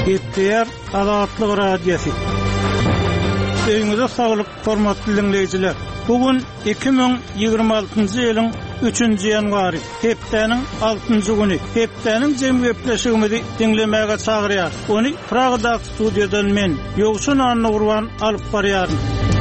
Etdiler Azatlyk radiosu. Öňüňizde saglyk hormatly dinleýijiler. Bugün 2026-njy ýylyň 3-nji ýanwary, hepdeniň 6-njy güni. Hepdeniň jemgyýetleşigimizi dinlemäge çagyrýar. Ony Pragada studiýadan men Ýogşun Anna Urban alyp barýarym.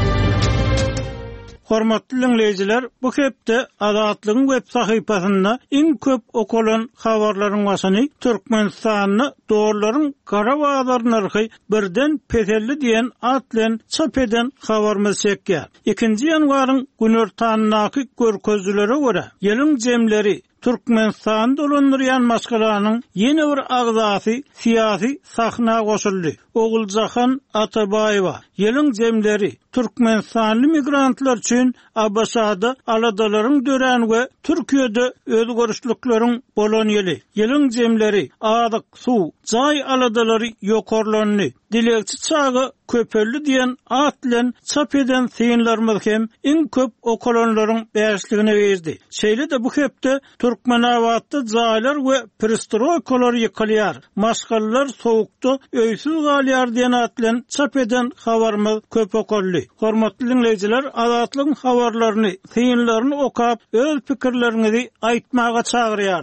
Hormatly dinleýijiler, bu hepde Azatlygyň web sahypasynda iň köp okulan habarlaryň başyny Türkmenistanyny doğruların kara wagtlaryň narhy birden petelli diýen at bilen çap eden habarymyz çekýär. 2-nji ýanwaryň günortanyny görkezlere görä ýylyň jemleri Türkmenistan dolandyrýan maşgalanyň ýene bir agzasy syýasy sahna goşuldy. Oguljahan Atabaýewa ýylyň jemleri Türkmenistanly migrantlar üçin Abaşada aladalaryň döräniňe Türkiýede özgörüşlikleriň bolan ýyly. Ýylyň jemleri adyk suw, jaý aladalary ýokarlanyny dilekçi çagy köpelli diýen at bilen çap eden synlarymyz hem iň köp okulanlaryň bäşligine berdi. Şeýle de bu hepde Türkmenawatda jaýlar we perestroykalar ýykylýar. Maşgallar sowukda öýsüz galýar diýen at bilen çap eden habarymyz köp okully. Hormatly dinleýijiler, Azatlygyň habarlaryny, synlaryny okap, öz pikirleriňizi aýtmaga çagyrýar.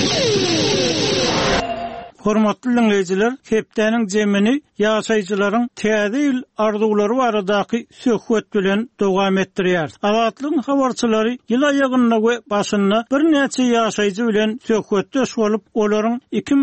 Hormatly dinleýijiler, hepdeniň jemini ýaşaýjylaryň täze ýyl arzulary baradaky söhbet bilen dowam etdirýär. Azatlygyň habarçylary ýyl aýagyna we başyna bir näçe ýaşaýjy bilen söhbetde şolup, olaryň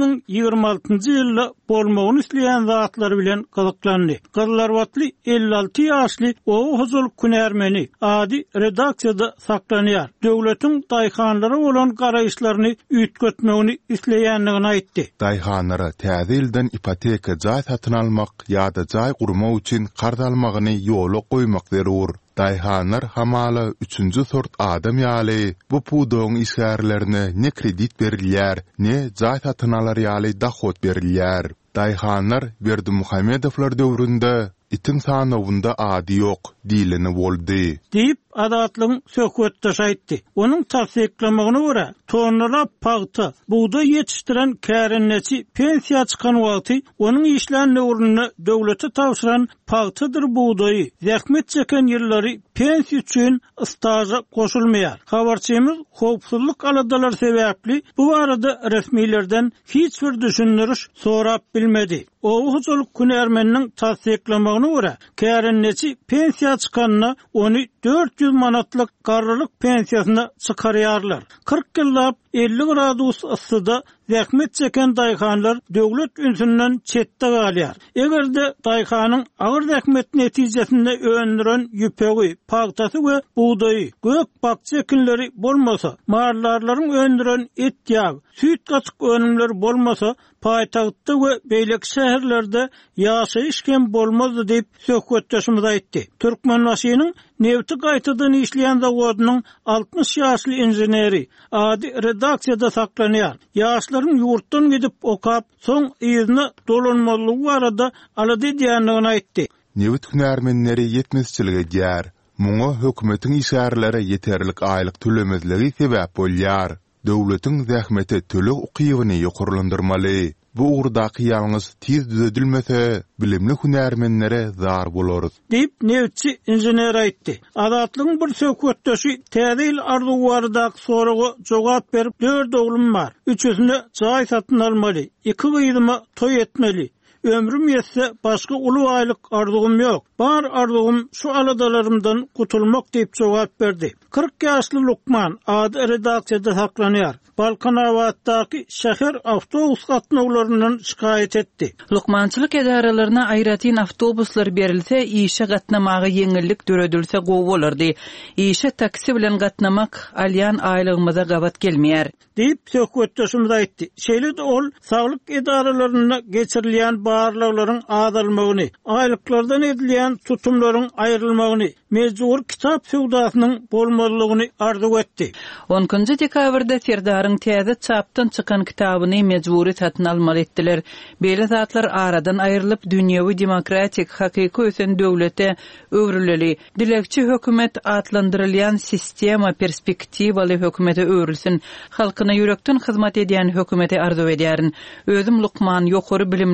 2026-njy ýylda bolmagyny isleýän zatlary bilen gyzyklandy. Gyllarwatly 56 ýaşly owu huzul Kunärmeni ady redaksiýada saklanýar. Döwletiň daýhanlara bolan garaýşlaryny üýtgetmegini isleýänligini aýtdy. Daýhanlara täze ýyldan ipoteka jaý satyn almak ýa-da jaý gurmak üçin garda almagyny ýola goýmak zerur. Daýhanlar hamala 3-nji sort adam ýaly bu pudoň işgärlerini ne kredit berilýär, ne jaý satyn alar ýaly dahot berilýär. Daýhanlar Berdimuhamedowlar döwründe itin sanawynda ady ýok diýileni boldy. Diýip Azatlygyň söhbetde aýtdy. Onuň tasdiklamagyna görä, tonlap pagty, buğda ýetişdiren kärenneçi pensiýa çykan wagty onuň işlerini urunny döwlete tapşyran pagtydyr buğdaýy. Zähmet çeken ýyllary pensiýa üçin staja goşulmaýar. Habarçymyz howpsuzlyk aladalar sebäpli bu barada resmilerden hiç bir düşündürüş sorap bilmedi. O huzul Kunärmeniň tasdiklamagyna görä, kärenneçi pensiýa çykanyna ony 400 manatlyk garrylyk pensiýasyna çykarýarlar. 40 ýyllap 50 gradus yssyda zähmet çeken daýhanlar döwlet ünsünden çetde galýar. Egerde daýhanyň agyr zähmet netijesinde öndüren ýüpegi, pagtasy we buğdaýy, gök bakça ekinleri bolmasa, marlarlaryň öndüren et ýagy, süýt gaçyk önümleri bolmasa, paýtagtda we beýlek şäherlerde ýaşaýyş kem bolmazdy diýip söhbetdeşimiz aýtdy. Türkmenwasynyň Nevti gaýtadan işleýän zawodynyň 60 ýaşly inženeri ady redaksiýada saklanýar. Ýaşlaryň ýurtdan gidip okap, soň ýyzyny dolanmalygy barada alady diýenligini aýtdy. Nevit Kunärmenleri ýetmezçiligi gär. Muňa hökümetiň işgärleri ýeterlik aýlyk tölemezligi sebäp bolýar. Döwletiň zähmeti tölek ukybyny ýokurlandyrmaly. Bu uğurdaky ýalňyz tiz düzedilmese, bilimli hünärmenlere zar bolarys. Diýip Nevçi inžener aýtdy. Azatlygyň bir söhbetdeşi täze ýyl arzuwarydaky soraga jogap berip, 4 oglum bar. Üçüsini jaý satyn almaly, 2 gyýdyma toý etmeli. Ömrüm yetse başka ulu aylık arzugum yok. Bar arzugum şu aladalarımdan kutulmak deyip jogap berdi. 40 ýaşly Lukman ady redaksiýada saklanýar. Balkanawatdaky şäher awtobus gatnawlarynyň şikaýet etdi. Lukmançylyk edaralaryna aýratyn awtobuslar berilse, işe gatnamagy ýeňillik döredilse gowy bolardy. İşe taksi bilen gatnamak alýan aýlygymyza gabat gelmeýär. Diýip söhbetdeşimiz aýtdy. Şeýle de ol saglyk edaralaryna geçirilýän barlaklaryň azalmagyny, aýlyklardan edilýän tutumlaryň aýrylmagyny, mejbur kitap sowdasynyň bolmalygyny arzu etdi. 10-njy dekabrda Serdaryň täze çapdan çykan kitabyny mejburi satyn almaly etdiler. Beýle zatlar aradan aýrylyp dünýäwi demokratik hakyky ösen döwlete öwrüleli. Dilekçi hökümet atlandyrylýan sistema perspektiwaly hökümete öwrülsin. Halkyna ýürekden hyzmat edýän hökümete arzu edýärin. Özüm Lukman ýokary bilimli ýöne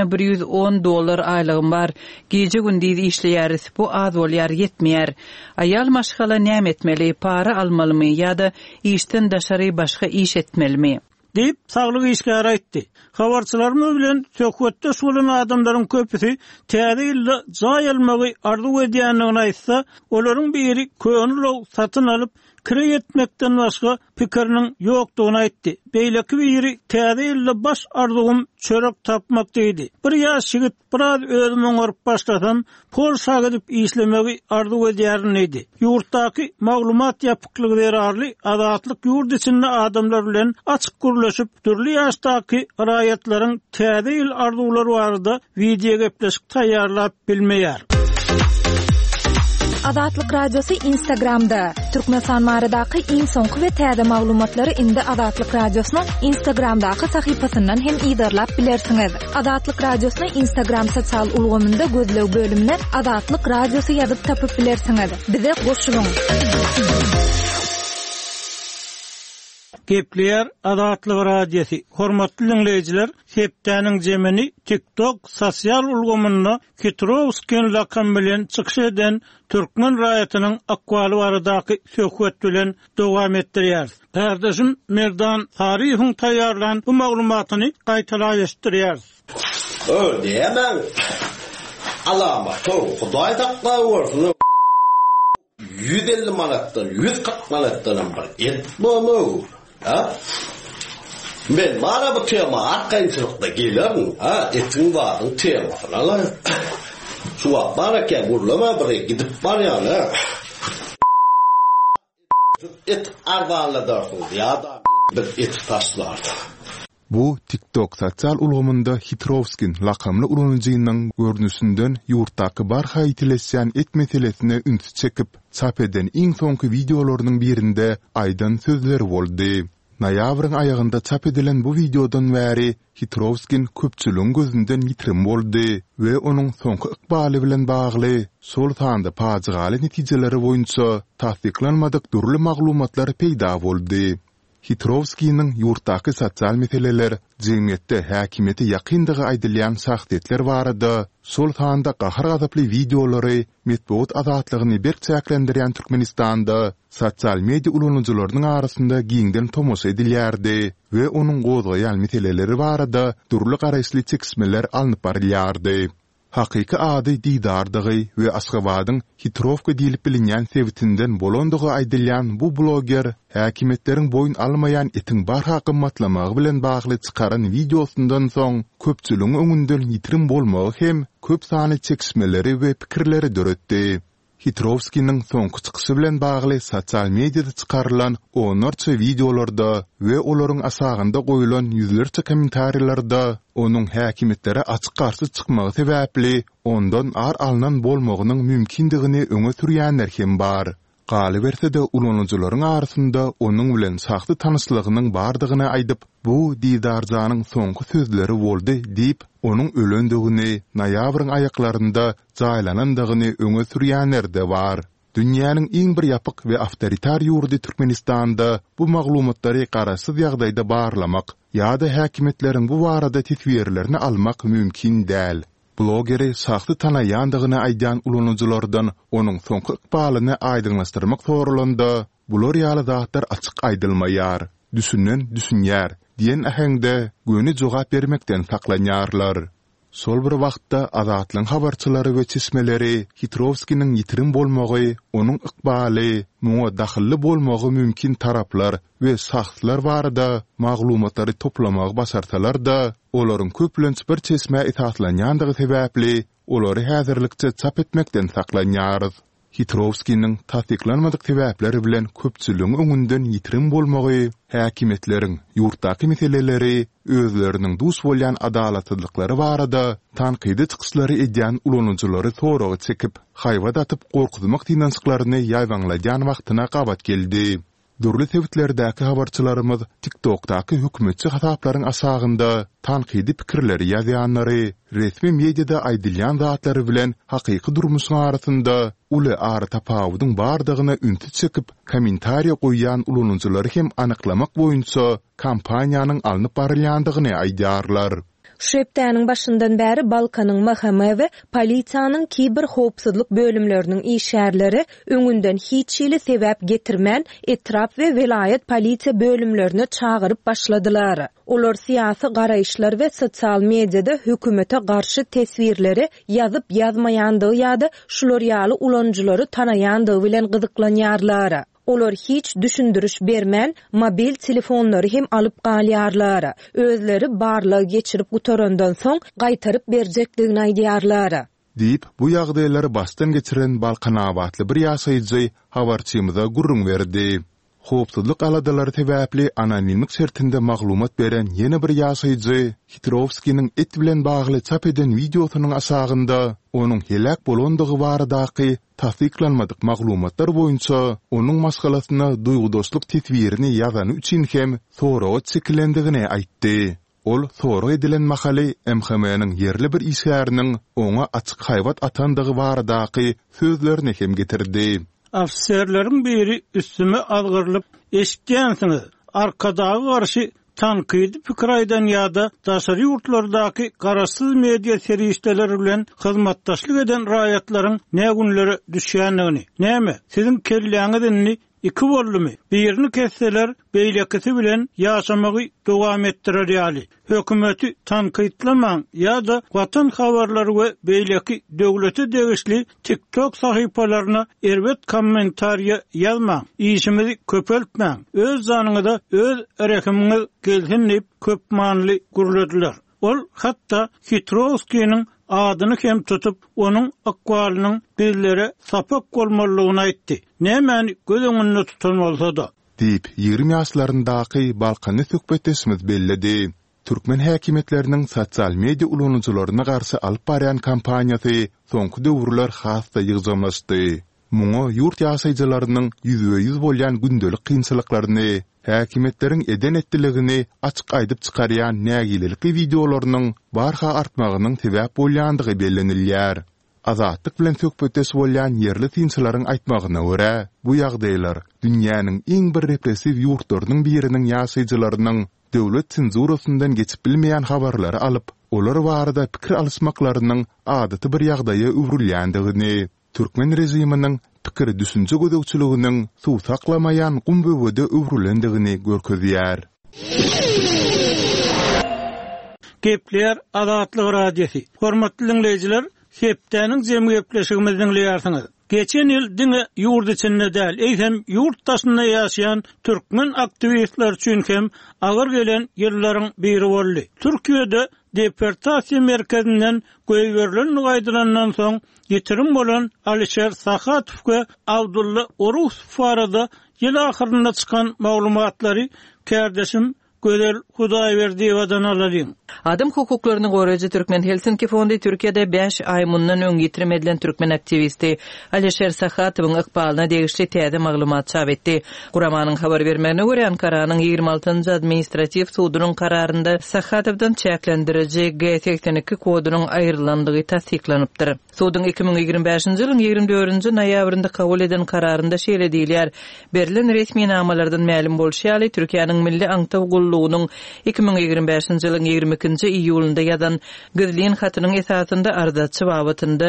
mene $110 aylygym bar. Gece gündüz işleýäris, bu az bolýar ýetmeýär. Ayal maşgala näme etmeli, para almalymy ýa-da işden daşary başga iş etmelimi? Deyip saglyk işgär aýtdy. Habarçylarymyz bilen söhbetde bolan adamlaryň köpüsi täze ýylda jaý almagy arzu edýändigini aýtsa, olaryň biri köňül satyn alyp kire etmekden başga pikiriniň ýokdugyny aýtdy. Beýleki biri täze ýylda baş arzugum çörek tapmak diýdi. Bir ýaş ýigit biraz özüme öňürüp başlasam, Polşa gidip işlemegi arzu edýärin idi. Ýurtdaky maglumat ýapyklygy derarly azatlyk ýurt içinde adamlar bilen açyk gürleşip türli ýaşdaky raýatlaryň täze ýyl arzulary barada video gepleşik taýýarlap bilmeýär. Azatlyk radiosu Instagramda. Türkmenistan maradaky iň soňky we täze maglumatlary indi Azatlyk radiosynyň Instagramdaky sahypasyndan hem ýydarlap bilersiňiz. Azatlyk radiosyny Instagram sosial ulgamynda gözlew bölümine Azatlyk radiosu ýazyp tapyp bilersiňiz. Bize goşulyň. Gepleýär Azatlyk radiosu. Hormatly dinleýijiler, septäniň jemini TikTok sosial ulgamyna Kitrovskin lakam bilen çykyş eden Türkmen raýatynyň akwaly baradaky söhbet bilen dowam etdirýär. Kardeşim Merdan Tarihyň taýýarlan bu maglumatyny gaýtalaşdyrýar. Diýemem. Alama, Hudaý takla bolsun. 150 manatdan 140 manatdan bir et bolmagy. Ha? Men mana bu tema arkaýçylykda gelerim. Ha, etiň baryň temasy ala. Şu baraka gurlama bir gidip barýany. Et arwanladyrsın ýa-da bir et taşlardy. Bu TikTok sosial ulgamynda Hitrovskin lakamly ulanjynyň görnüşinden ýurtdaky barha ýetileşýän et meselesine üns çekip çap eden iň soňky videolarynyň birinde aýdan sözleri boldy. Noýabryň aýagynda çap edilen bu videodan bäri Hitrovskin köpçüligiň gözünden ýitirim boldy we onuň soňky ykbaly bilen bagly sol sanda paýaly netijeleri boýunça tasdiklanmadyk durly maglumatlar peýda boldy. Hitrovskining ýurtdaky sosial meseleler, jemgyýetde häkimeti ýakyndygy aýdylýan saxtetler barada, sol sanda gahyr gazaply videolary metbuat azatlygyny berçäklendirýän Türkmenistanda sosial media ulanjylarynyň arasynda giňden tomoş edilýärdi we onuň gozgaýan meseleleri barada durly garaşly çekişmeler alınıp barylýardy. Hakyky ady didardygy we Aşgabatyň Hitrovka diýilip bilinýän sebitinden bolandygy aýdylýan bu bloger häkimetleriň boyun almaýan etiň barha gymmatlamagy bilen bagly çykaran videosundan soň köpçüligiň öňünden ýitirim bolmagy hem köp sany çekişmeleri we pikirleri döretdi. Hitrovskiniň soňky çykyşy bilen bagly sosial mediada çykarylan onarça videolarda we olaryň asagynda goýulan ýüzlerçe kommentariýlarda onuň häkimetlere açyk garşy çykmagy sebäpli ondan ar alynan bolmagynyň mümkindigini öňe sürýänler hem bar. Galy berse de ulanjylaryň arasynda onuň bilen saxty tanyslygynyň bardygyny aýdyp, bu didarjanyň soňky sözleri boldy diýip, onuň ölendigini, noýabryň aýaklarynda jaýlanandygyny öňe sürýänler de bar. Dünýäniň iň bir ýapyk we awtoritar ýurdy Türkmenistanda bu maglumatlary garaşsyz ýagdaýda barlamak ýa-da häkimetleriň bu barada tetbirlerini almak mümkin däl. Blogeri saxty tanaýandygyny aýdan ulanjylardan onuň soňky ykbalyny aýdynlaşdyrmak sorulanda bular ýaly zatlar açyk aýdylmaýar, düşünen düşünýär diýen ahengde göni jogap bermekden saklanýarlar. Sol bir wagtda azatlyň habarçylary we çeşmeleri Hitrovskiniň ýitirim bolmagy, onuň ykbaly, muňa dahilli bolmagy mümkin taraplar we saxtlar barada maglumatlary toplamagy başarsalar da, olaryň köplenç bir çeşme itaatlanýandygy sebäpli olary häzirlikçe çap etmekden saklanýar. Hitrovskiniň tasdiklanmadyk sebäpleri bilen köpçüligiň öňünden ýitirim bolmagy, häkimetleriň ýurtdaky meseleleri, özleriniň dus bolýan adalatsyzlyklary barada tanqidi çykyşlary edýän ulanjylary soragy çekip, haýbat atyp gorkuzmak tinançyklaryny ýaýwanlaýan wagtyna gabat geldi. Durly sebitlerdäki habarçylarymyz TikTokdaky hökümetçi hasaplaryň asagynda tanqidi pikirleri ýazýanlary, resmi mediada aýdylýan zatlary bilen hakyky durmuşyň arasynda uly ara tapawudyň bardygyna ünti çekip kommentariýa goýýan ulanjylary hem anyklamak boýunça kampaniýanyň alınıp barylýandygyny aýdýarlar. Şeptäniň başyndan bäri Balkanyň mahkama we polisiýanyň kiber howpsuzlyk bölümleriniň işgärleri öňünden hiç ýyly sebäp getirmän etraf we vilayet polisiýa bölümlerine çağırıp başladylar. Olar syýasy garaýşlar we sosial mediada hökümete garşy tesvirleri ýazyp ýazmaýandygy ýa-da şular ýaly ulanjylary tanaýandygy bilen gyzyklanýarlar. Olar hiç düşündürüş bermän mobil telefonlary hem alyp galýarlar. Özleri barlygy geçirip gutarandan soň gaýtaryp berjekdigini aýdýarlar. Diýip bu ýagdaýlary bastan geçiren Balkan awatly bir ýasaýjy habarçymyza gurrun berdi. Howpsuzlyk aladalary sebäpli anonimlik şertinde maglumat beren ýene bir ýasaýjy Hitrovskiň et bilen bagly çap eden videosynyň asagynda onuň helak bolandygy baradaky tasdiklanmadyk maglumatlar boýunça onuň maskalasyna duýgudoslyk teswirini ýazany üçin hem sorağa çekilendigini aýtdy. Ol sorağa edilen makaly MHM-niň yerli bir işgäriniň oňa açyk haýbat atandygy baradaky sözlerini hem getirdi. Afserlerin biri üstüme algırılıp eşitdiňsiňiz. Arkadagy garşy tanqidi pikir aýdan ýa-da daşary ýurtlardaki garaşsyz media serişdeleri bilen hyzmatdaşlyk eden raýatlaryň nägünleri düşýändigini, näme siziň kelläňizni iki bollumy birini kesseler beýlekisi bilen ýaşamagy dowam etdirer ýaly. Hökümeti tanqidlamaň ýa-da watan habarlary we beýleki döwlete degişli TikTok sahypalaryna erbet kommentariýa ýazmaň, işimizi köpeltmäň, öz zanyňyza öz erekimiňiz gelsin diýip köp manly guruladylar. Ol hatda Hitrovskiň adyny hem tutup onuň akwalynyň bizlere sapak bolmalygyny aýtdy. Nämäni göz öňünde tutan bolsa-da diýip 20 ýaşlaryndaky Balkany söhbetesimiz belledi. Türkmen häkimetleriniň sosial media ulanjylaryna garşy alyp barýan kampaniýasy soňky döwürler hasda ýygyjamlaşdy. Muňa ýurt ýasaýjylarynyň ýüzbe-ýüz bolýan gündelik kynçylyklaryny, häkimetleriň eden etdiligini açyk aýdyp çykarýan nägilelikli videolarynyň barha artmagynyň sebäp bolýandygy bellenilýär. Azatlyk bilen söhbetes bolýan yerli tinçilaryň aýtmagyna görä, bu ýagdaýlar dünýäniň iň bir repressiw ýurtlarynyň biriniň ýasaýjylarynyň döwlet senzurasyndan geçip bilmeýän habarlary alyp, olar barada pikir alysmaklarynyň adaty bir ýagdaýa öwrülýändigini, Türkmen rejiminiň pikir düşünje gödökçiliginiň suw saklamaýan gumböwede öwrülendigini görkezýär. Gepler Azatlyk radiosi. Hormatly dinleyijiler, Septäniň jemgy gepleşigimizi dinleýärsiňiz. Geçen ýyl diňe ýurt içinde däl, eýsem ýurt daşynda ýaşaýan türkmen aktivistler üçin hem agyr gelen ýyllaryň biri boldy. Türkiýede deportasiýa merkezinden göýberilen gaýdylandan soň ýetirim bolan Alişer Sahatow we Abdulla Orusov barada ýyl ahyrynda çykan maglumatlary kärdeşim Gözel Hudaýberdi wadan alalım. Adam hukuklaryny goraýjy Türkmen Helsinki fondy Türkiýede 5 ay mundan öň getirmedilen türkmen aktivisti Alişer Sahatowyň ykbalyna degişli täze maglumat çap etdi. Guramanyň habar bermegine görä Ankaranyň 26-njy administrativ sudynyň kararynda Sahatowdan çäklendiriji G82 kodunyň aýrylandygy tasdiklanypdyr. Sudyň 2025-nji ýylyň 24-nji noýabrynda kabul eden kararynda şeýle diýilýär. Berilen resmi namalardan ma'lum bolýaly Türkiýanyň milli aňtaw gullugynyň 2025-nji ýylyň 22-nji iýulynda ýazan gözlän hatynyň esasynda ardaçy wagtynda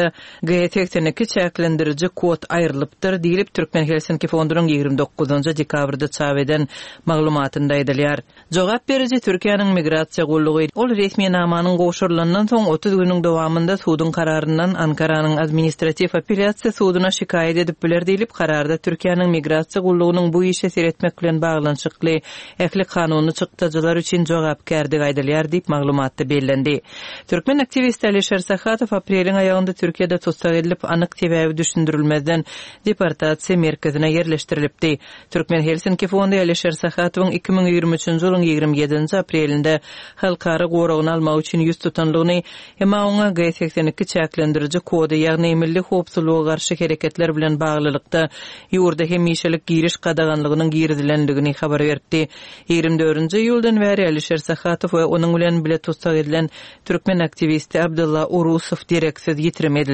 G82 çäklendiriji kod aýrylypdyr diýilip Türkmen Helsinki fondunyň 29-njy dekabrda çap eden maglumatynda aýdylýar. Jogap beriji Türkiýanyň migrasiýa gullugy ol resmi namanyň goşurylandan soň 30 güniň dowamında sudyň kararyndan Ankaranyň administrativ apelляsiýa sudyna şikayet edip biler diýilip kararda Türkiýanyň migrasiýa gullugynyň bu işe seretmek bilen baglanşykly ähli kanuny çykdyjylar üçin jogapkärdik aýdylýar diýip maglumatda bellendi. Türkmen aktivisti Alişer Sahatow apreliň aýagynda Türkiýede tutsak edilip anyk sebäbi düşündirilmezden deportasiýa merkezine yerleşdirilipdi. Türkmen Helsinki fondy Alişer Sahatowyň 2023-nji ýylyň 27-nji aprelinde halkara goragyny almak üçin ýüz tutanlygyny hem oňa G82 çäklendiriji kody ýagny milli howpsuzlyga garşy hereketler bilen baglylykda ýurda hem ýeşilik giriş gadaganlygynyň girdilendigini habar berdi. 24-nji ýyldan bäri Alişer Sahatow we onuň bilen bile tutsak edilen türkmen aktivisti Abdulla Orusov direksiz ýitirim edildi.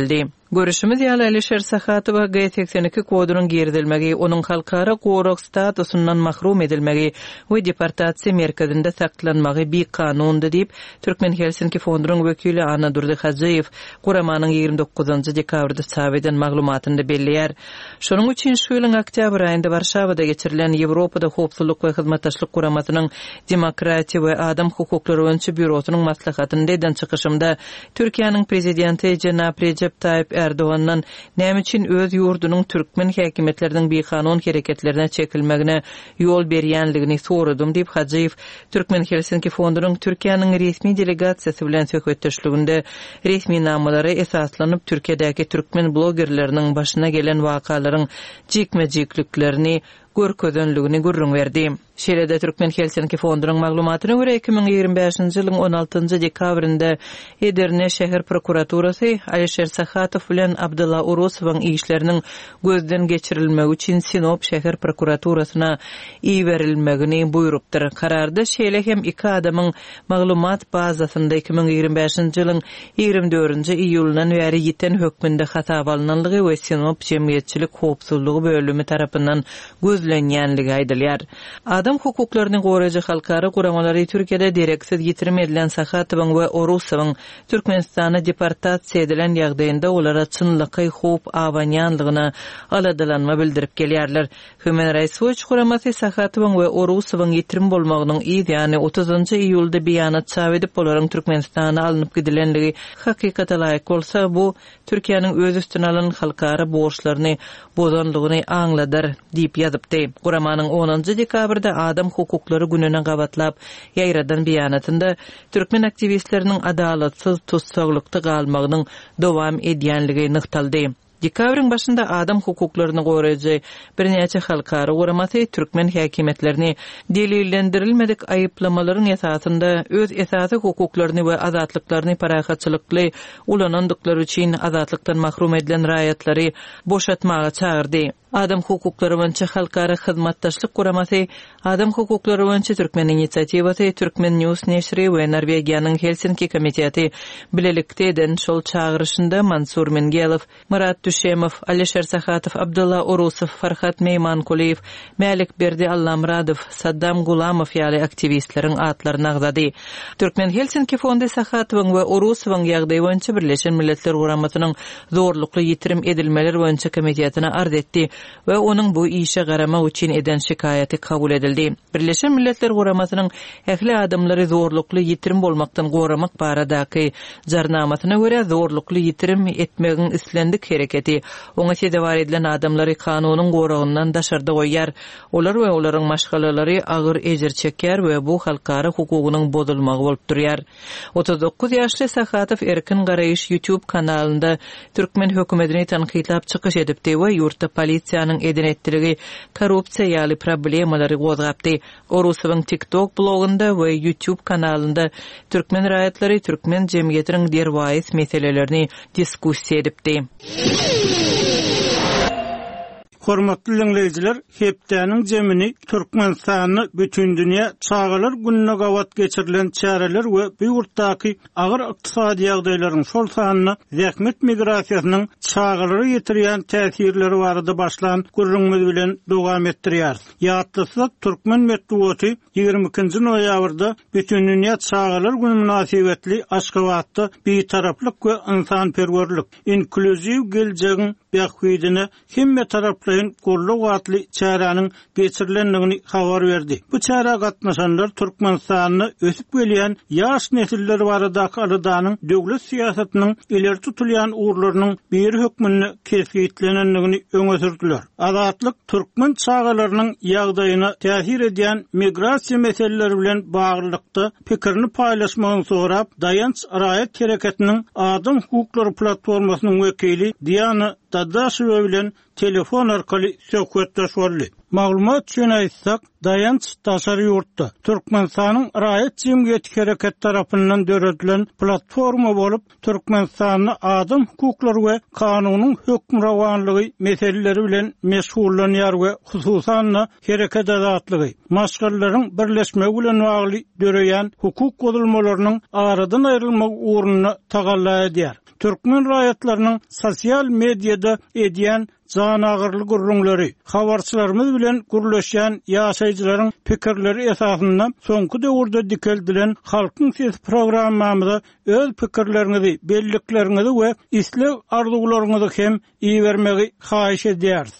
Görüşümüz ýaly Alişer Sahatowa G82 kodunun girdilmegi, onun halkara gorok statusundan mahrum edilmegi we deportasiya merkezinde saklanmagy bir kanundy diýip Türkmen Helsinki fondunyň wekili Anna Durdy Hajayev Guramanyň 29-njy dekabrda çap maglumatynda belliýär. Şonuň üçin şu ýylyň oktyabr aýynda Warşawada geçirilen Ýewropada howpsuzlyk we hyzmatdaşlyk guramasynyň demokratiýa we adam hukuklary öňçü bürosynyň maslahatynda eden çykyşymda Türkiýanyň prezidenti Jenap Recep Tayyip Erdoğan'dan näme üçin öz ýurdunyň türkmen häkimetleriniň bir kanun hereketlerine çekilmegine ýol berýänligini soradym diýip Hajayev Türkmen Helsinki fondunyň Türkiýanyň resmi delegasiýasy bilen söhbetdeşliginde resmi namalary esaslanyp Türkiýedäki türkmen blogerleriniň başyna gelen wakalaryň jikme-jikliklerini görkezönligini gurrun berdi. Şeýle-de Türkmen Helsinki fondunyň maglumatyna görä 2025-nji ýylyň 16-njy dekabrynda Edirne şäher prokuraturasy Alişer Sahatow bilen Abdulla Urusowyň işleriniň gözden geçirilmegi üçin Sinop şäher prokuraturasyna iýerilmegini buýrupdyr. Kararda şeýle hem iki adamyň maglumat bazasynda 2025-nji ýylyň 24-nji iýulundan bäri ýeten hökmünde hata alınanlygy we Sinop Jemgyýetçilik howpsuzlygy bölümi tarapyndan gözlenýänligi aýdylýar. Adam hukuklaryny goraýjy halkara guramalary Türkiýede direksiz ýitirim edilen Sahatowyň we Urusowyň Türkmenistana deportasiýa edilen ýagdaýynda olara çynlyky howp awanýanlygyna aladylanma bildirip gelýärler. Human Rights Watch guramasy Sahatowyň we Urusowyň ýitirim bolmagynyň ýa-ni 30-njy iýulda beýanat çap edip olaryň Türkmenistana alınıp gidilenligi hakykata laýyk bolsa, bu Türkiýanyň öz üstüne alan halkara borçlaryny bozanlygyny aňladyr diýip ýazypdy. Guramanyň 10-njy dekabrda Adam hukuklary gününe gabatlap ýaýradan beýanatynda türkmen aktivistleriniň adalatsyz tutsaglykda galmagynyň dowam edýänligi nyktaldy. Dekabrın başında adam hukuklaryny goraýjy birnäçe halkara guramasy türkmen häkimetlerini delillendirilmedik aýyplamalaryň esasynda öz esasy hukuklaryny we azatlyklaryny parahatçylykly ulanandyklary üçin azatlykdan mahrum edilen raýatlary boşatmaga çağırdy. Adam hukuklary boýunça halkara hyzmatdaşlyk guramasy Adam hukuklary boýunça Türkmen inisiatiwasy, Türkmen News neşri we Norwegiýanyň Helsinki komiteti bilelikde eden şol çağırışynda Mansur Mengelow, Murat Düşemow, Alişer Sahatow, Abdulla Urusow, Farhat Meymankuliyew, Malik Berdi Allamradow, Saddam Gulamow ýaly aktivistleriň atlaryny agzady. Türkmen Helsinki fondy Sahatowyň we Urusowyň ýagdaýy boýunça Birleşen Milletler Guramasynyň zorlukly ýitirim edilmeler boýunça komitetine arz etdi we onuň bu işe garamak üçin eden şikayaty kabul edildi. Birleşen Milletler Guramasynyň ähli adamlary zorlukly ýitirim bolmakdan goramak baradaky jarnamasyna görä zorlukly ýitirim etmegiň islendik hereketi oňa sedewar edilen adamlary kanunyň goragyndan daşarda goýýar. Olar we olaryň maşgalalary agyr ejir çekýär we bu halkara hukugynyň bozulmagy bolup durýar. 39 ýaşly Sahatow erkin garaýyş YouTube kanalynda türkmen hökümetini tanqidlap çykyş edipdi we ýurtda polisiýanyň eden etdirigi korrupsiýa ýaly problemalary gozgapdy. Urusowyň TikTok blogunda we YouTube kanalynda türkmen raýatlary türkmen jemgyýetiniň derwaýys meselelerini diskussiýa edipdi. Hormatly dinleyijiler, hepdäniň jemini Türkmenistany bütün dünýä çağalar gününe gawat geçirilen çäreler we bu ýurtdaky agyr ykdysady ýagdaýlaryň şol sanyny zähmet migrasiýasynyň çağalary ýetirýän täsirleri barada başlan gurrunmyz bilen dowam etdirýär. Ýatlysyk Türkmen medeniýeti 22-nji noýabrda bütün dünýä çağalar günü münasibetli Aşgabatda bir taraplyk we insanperwerlik, inkluziw geljegiň beýahwydine hemme taraplaryň golluk atly çäranyň geçirilendigini habar berdi. Bu çäre gatnaşanlar Türkmenistanyny ösüp gelýän ýaş nesiller baradaky alydanyň döwlet siýasatynyň ileri tutulýan uğurlarynyň bir hökmüni kesgitlenendigini öňe sürdiler. Azatlyk türkmen çağalarynyň ýagdaýyna täsir edýän migrasiýa meseleleri bilen baglykda pikirini paýlaşmagyny sorap, Dayanç Raýat Hereketiniň Adam Hukuklary platformasynyň wekili Diana Dadaşow bilen telefon arkaly söhbetleşýärler. Maglumat üçin aýtsak, Dayanç daşary ýurtda Türkmenistanyň Raýat Jemgyýeti Hereket tarapyndan döredilen platforma bolup, Türkmenistanyň adam hukuklary we kanunyň hökmrawanlygy meseleleri bilen meşgullanýar we hususan hereket azatlygy, maşgallaryň birleşmegi bilen bagly döreýän hukuk bozulmalarynyň aradan aýrylmak uğruna tagalla edýär. Türkmen raýatlarynyň sosial mediada edýän janagyrly gurrunlary, habarçylarymyz bilen gurlaşan ýaşaýjylaryň pikirleri esasynda soňky döwürde dikeldilen halkyň ses programmamyzda öz pikirlerinizi, belliklerinizi we islew arzularyňyzy hem iýermegi haýyş edýäris.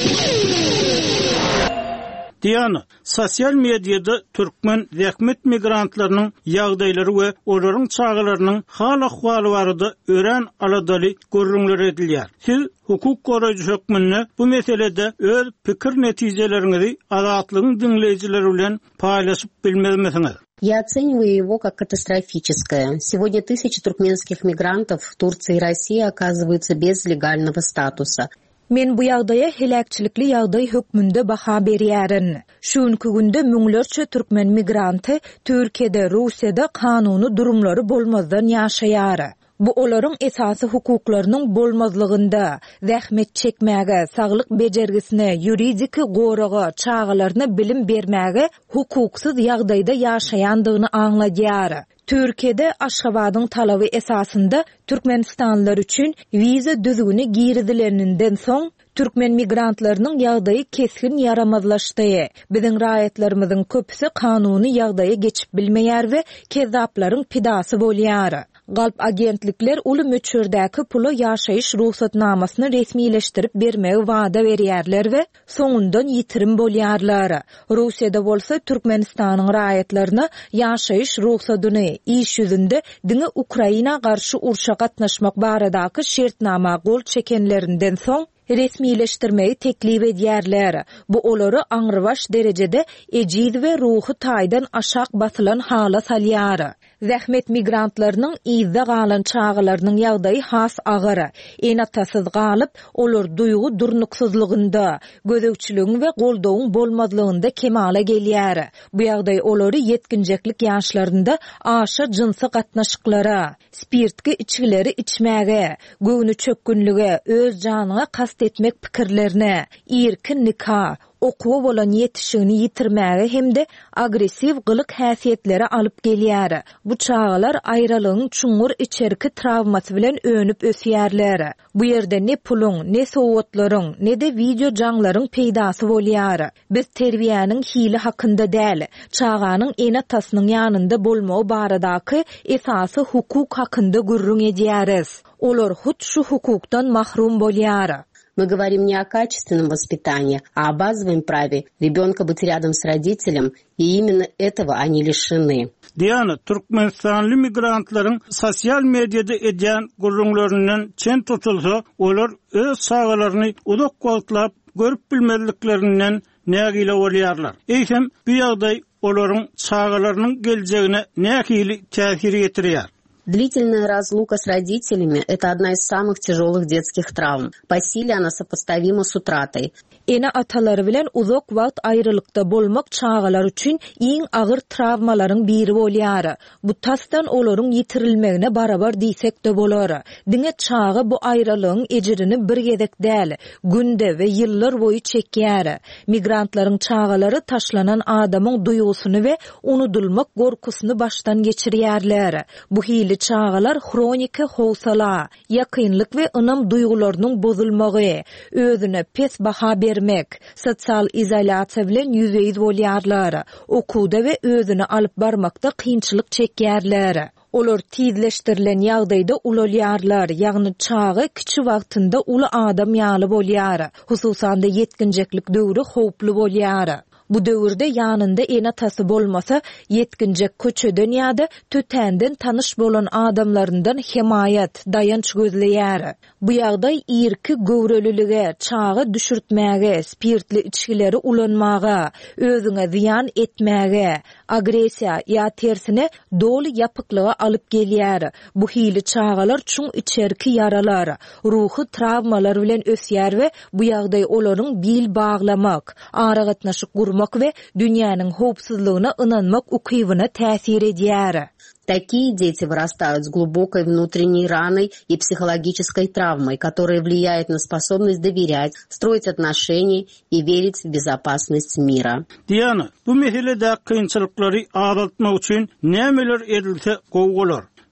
Diýany, sosial mediada türkmen zähmet migrantlarynyň ýagdaýlary we olaryň çağalarynyň hal-ahwaly barada ören aladaly görüňler edilýär. Siz hukuk goraýjy hökmünde bu meselede öz pikir netijelerinizi azatlygyň dinleýijileri bilen paýlaşyp bilmezmisiňiz? Я оцениваю его как катастрофическое. Сегодня тысячи туркменских мигрантов в Турции и России оказываются без легального статуса. Men bu ýagdaýa helakçylikli ýagdaý hökmünde baha berýärin. Şuňky günde müňlerçe türkmen migranty Türkiýede, Russiýada kanuny durumlary bolmazdan ýaşaýar. Bu olaryň esasy hukuklarynyň bolmazlygynda, zähmet çekmäge, saglyk bejergisine, ýuridik goraga, çağalaryna bilim bermäge hukuksuz ýagdaýda ýaşaýandygyny aňladýar. Türkiýede Aşgabatyň talaby esasynda Türkmenistanlylar üçin wiza düzgüni girizilerinden soň türkmen migrantlarynyň ýagdaýy keskin yaramazlaşdy. Biziň raýatlarymyzyň köpüsi kanuny ýagdaýa geçip bilmeýär we kezaplaryň pidasy bolýar. Galp agentlikler uly möçürdäki pula ýaşaýyş ruhsatnamasyny resmileşdirip bermegi wada berýärler we soňundan ýitirim bolýarlar. Russiýada bolsa Türkmenistanyň raýatlaryna ýaşaýyş ruhsatyny iş ýüzünde diňe Ukraina garşy urşa gatnaşmak baradaky şertnama gol çekenlerinden soň resmileşdirmeyi teklip edýärler. Bu olary aňrywaş derejede ejiz we ruhy taýdan aşak basylan hala salýar. Zähmet migrantlarynyň ýyzda galan çağalarynyň ýagdaýy has agyr. Enatasyz galyp, olar duýgu durnuksuzlygynda, gözegçiligiň we goldawyň bolmazlygynda kemale gelýär. Bu ýagdaý olary yetkinjeklik ýaşlarynda aşa jynsy gatnaşyklara, spirtki içgileri içmäge, göwnü çökkünlige, öz janyna kast etmek pikirlerine, irkin nikah, okuwa bolan ýetişigini ýitirmäge hemde agresiv gylyk häsiýetlere alyp gelýär. Bu çağalar aýralygyň çuňur içerki travmasy bilen önüp ösýärler. Bu ýerde ne puluň, ne sowatlaryň, ne de video jaňlaryň peýdasy bolýar. Biz terbiýäniň hili hakynda däl, çağanyň enatasynyň ýanynda bolmagy baradaky esasy hukuk hakynda gürrüň edýäris. Olar hut şu hukukdan mahrum bolýar. Мы говорим не о качественном воспитании, а о базовом праве ребенка быть рядом с родителем, и именно этого они lişini. Diýany, Türkmenistanly migrantlaryň sosial mediada edýän gurrunlarynyň çen tutulsa, olar öz çağalaryny uzak wagtlap görüp bilmezliklerinden nägile bolýarlar. Eýsem, bu ýagdaý olaryň çağalarynyň geljegine nähili täsir ýetirýär. Длительная разлука с родителями – это одна из самых тяжелых детских травм. По силе она сопоставима с утратой. Ene atalary bilen uzak wagt aýrylykda bolmak çağalar üçin iň agyr travmalaryň biri bolýar. Bu tasdan olaryň ýitirilmegine barabar diýsek de bolar. Diňe çağı bu aýralygyň ejirini bir gezek däl, günde we ýyllar boýy çekýär. Migrantlaryň çağalary taşlanan adamyň duýgusyny we unudulmak gorkusyny başdan geçirýärler. Bu hili çağalar kronika howsala, ýakynlyk we ynam duýgularynyň bozulmagy, özüne pes baha bermek, sosial izolasiýa bilen ýüzeýiz bolýarlar. Okuwda we özüni alyp barmakda kynçylyk çekýärler. Olar tizleşdirilen ýagdaýda ulalýarlar, ýagny çağı kiçi wagtynda uly adam ýaly bolýar. Hususan da yetkinjeklik döwri howply bolýar. Bu döwürde ýanynda enatasy bolmasa, yetkinjek köçeden ýa-da tötänden tanyş bolan adamlaryndan himayat, dayanç gözleýär. Bu ýagdaý irki göwrelilige, çağı düşürtmäge, spirtli içgileri ulanmaga, özüňe ziyan etmäge, agresiýa ýa tersine doly ýapyklyga alyp gelýär. Bu hili çağalar çuň içerki yaralar, ruhy travmalar bilen ösýär we bu ýagdaý olaryň bil baglamak, ara gatnaşyk gurmak we dünýäniň howpsuzlygyna ynanmak ukybyna täsir edýär. Такие дети вырастают с глубокой внутренней раной и психологической травмой, которая влияет на способность доверять, строить отношения и верить в безопасность мира. Diýany, bu meselede kynçylyklary azaltmak üçin nämeler edilse gowy bolar?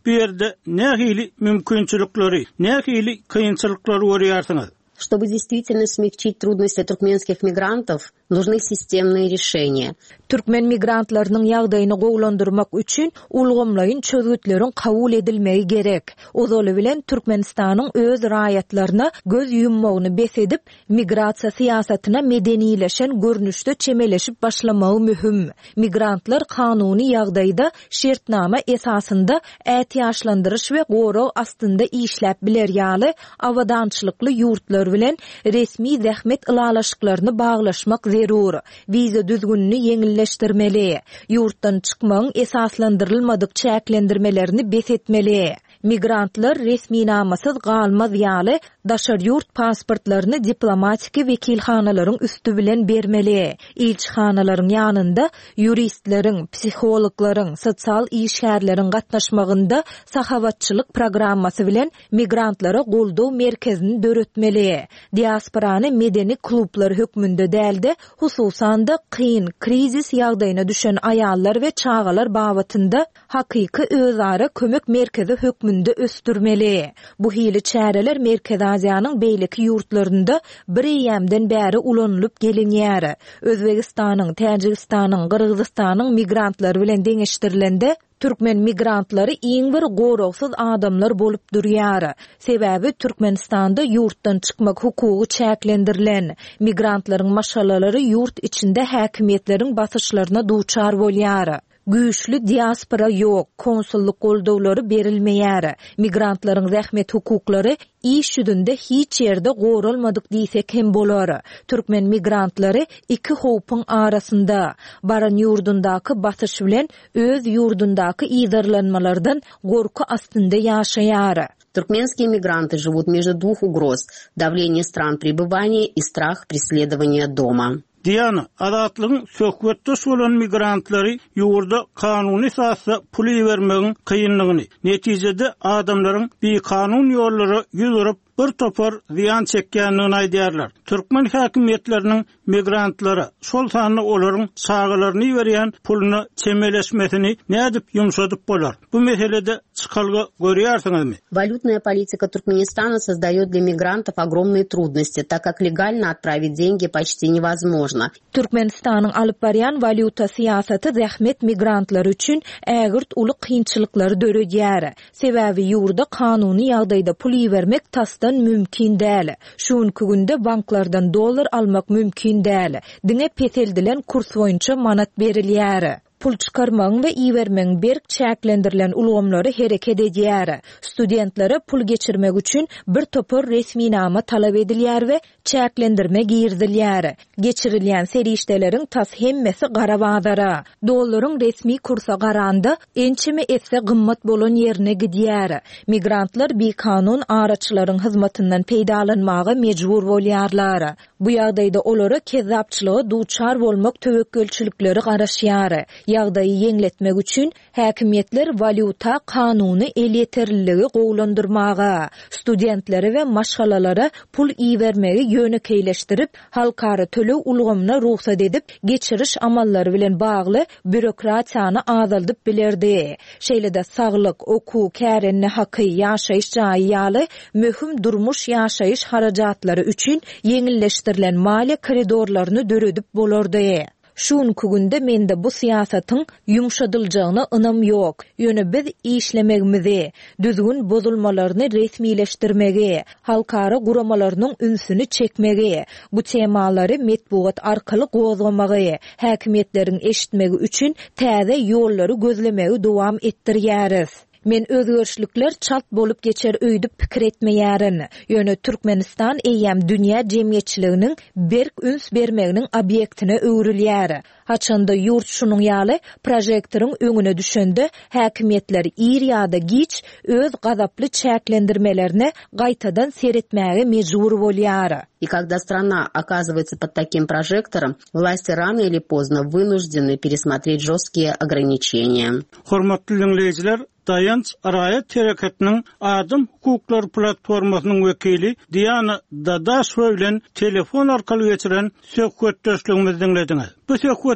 bu yerde nähili mümkinçilikleri, nähili kıyınçılıkları görýärsiňiz? Чтобы действительно смягчить трудности туркменских мигрантов, нужны системные решения. Türkmen migrantlarının ýagdaýyny gowlandyrmak üçin ulgamlaryň çözgütlerin kabul edilmegi gerek. Ozaly bilen Türkmenistanyň öz raýatlaryna göz yummagyny besedip, migrasiýa siýasatyna medenileşen görnüşde çemeleşip başlamagy mühim. Migrantlar kanuny ýagdaýda şertnama esasında ätiýaşlandyryş we gorag astynda işläp biler ýaly awadançylykly ýurtlar bilen resmi zähmet ılalaşyklaryny baglaşmak zerur. Viza düzgünini yeňilleşdirmeli. Ýurtdan çykmagyň esaslandyrylmadyk çäklendirmelerini besetmeli. Migrantlar resmi namasyz galmaz ýaly daşar ýurt pasportlaryny diplomatik wekilhanalaryň üstü bilen bermeli. Ilçihanalaryň ýanynda ýuristleriň, psixologlaryň, sosial işgärleriň gatnaşmagynda sahawatçylyk programmasy bilen migrantlara goldaw merkezini döretmeli. Diasporany medeni klublar hökmünde däldi, hususan da kyn, krizis ýagdaýyna düşen aýallar we çağalar babatynda hakyky özara kömek merkezi hökmünde östürmeli. Bu hili çäreler Merkez Aziýanyň beýleki ýurtlarynda bir ýemden bäri ulanlyp gelinýär. Özbegistanyň, Täjikistanyň, Gyrgyzstanyň migrantlar bilen deňeşdirilende Türkmen migrantlary iň bir goragsyz adamlar bolup durýar. Sebäbi Türkmenistanda ýurtdan çykmak hukugy çäklendirilen. Migrantlaryň maşalalary ýurt içinde häkimetleriň basyşlaryna duçar bolýar. Güýçlü diaspora ýok, konsullyk goldawlary berilmeýär. Migrantlaryň zähmet hukuklary iş ýüzünde hiç ýerde goralmadyk diýsek hem bolar. Türkmen migrantlary iki howpyň arasynda, baran ýurdundaky basyş bilen öz ýurdundaky ýydarlanmalardan gorku astynda ýaşaýar. Туркменские мигранты живут между двух угроз – давление стран пребывания и страх преследования дома. Diýany, adatlygyň söhbetde bolan migrantlary ýurda kanuny esasda pul bermegiň kıyynlygyny, netijede adamlaryň bir kanun ýollary ýüzüp bir topar ziyan çekýänligini aýdýarlar. Türkmen häkimetleriniň migrantlara şol sany olaryň sagalaryny berýän puluny çemeleşmesini nädip ýumşadyp bolar. Bu meselede çykalgy görýärsiňizmi? Валютная политика Туркменистана создает для мигрантов огромные трудности, так как легально отправить деньги почти невозможно. Türkmenistanyň alyp barýan valyuta siýasaty zähmet migrantlar üçin ägirt uly kynçylyklar döredýär. Sebäbi ýurda kanuny ýagdaýda pul bermek tasdan mümkin däl. Şuňky günde banklardan dollar almak mümkin däl. Diňe peteldilen kurs boýunça manat berilýär. Pul çıkarmaň we iýermeň berk çäklendirilen ulgamlary hereket edýär. Studentlere pul geçirmek üçin bir topar resmi nama talap edilýär we çäklendirme girdilýär. Geçirilýän serişdeleriň tas hemmesi gara bazara. Dollaryň resmi kursa garanda ençimi etse gymmat bolan ýerine gidýär. Migrantlar bir kanun araçlaryň hyzmatyndan peýdalanmagy mejbur bolýarlar. Bu ýagdaýda olary kezzapçylyga duçar bolmak töwekkülçilikleri garaşýar. Ýagdaýy ýeňletmek üçin häkimetler valyuta kanuny el ýeterliligi gowlandyrmaga, studentlere we maşgalalara pul iýermegi ýönekeýleşdirip, halkara tölew ulgamyna ruhsat edip, geçiriş amallary bilen bagly bürokratiýany azaldyp bilerdi. Şeýle-de saglyk, oku, kärenni haky, ýaşaýyş jaýy ýaly möhüm durmuş ýaşaýyş harajatlary üçin ýeňilleşdirilen maliýe koridorlaryny döredip bolardy. Şuňky günde mende bu siýasatyň ýumşadyljagyna ynam ýok. Ýöne biz işlemegimizi, düzgün bozulmalaryny resmileşdirmegi, halkara guramalarynyň ünsüni çekmegi, bu temalary metbuat arkaly gozgamagy, häkimetleriň eşitmegi üçin täze ýollary gözlemegi dowam etdirýäris. Men özgörçlükler çalt bolup geçer öýdüp pikir etmeýärin. Ýöne Türkmenistan eýem dünýä jemgyýetçiliginiň berk üns bermeginiň obyektine öwrilýär. Haçanda ýurt şunuň ýaly projektoryň öňüne düşende häkimetler ir ýa-da giç öz gazaply çäklendirmelerini gaýtadan seretmäge mejbur bolýar. И когда страна оказывается под таким прожектором, власти рано или поздно вынуждены пересмотреть жесткие ограничения. Hormatly dinleyijiler, Dayanç Arayet Hareketiniň Adam Hukuklar platformasynyň wekili Diana Dadaşow bilen telefon arkaly geçiren söhbetdeşligimizi dinlediňiz. Bu söhbet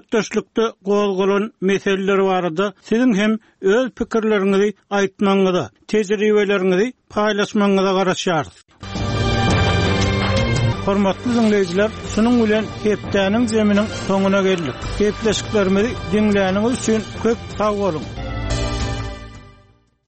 ýurtdaşlykda golgolan meseleler barada siziň hem öz pikirleriňizi aýtmaňyza, tejribeleriňizi paýlaşmaňyza garaşýarys. Hormatly dinleyijiler, şunuň bilen hepdäniň zeminiň soňuna geldik. Hepleşiklerimizi dinläniňiz üçin köp sag bolun.